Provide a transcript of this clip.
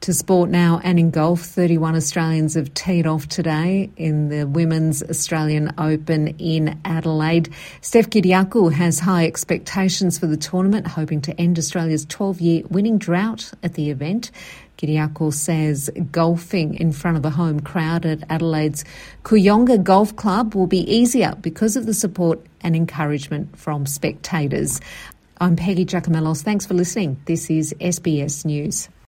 To sport now, and in golf, 31 Australians have teed off today in the Women's Australian Open in Adelaide. Steph Kyriakou has high expectations for the tournament, hoping to end Australia's 12-year winning drought at the event. Kyriakou says golfing in front of a home crowd at Adelaide's Kooyonga Golf Club will be easier because of the support and encouragement from spectators. I'm Peggy Giacomellos. Thanks for listening. This is SBS News.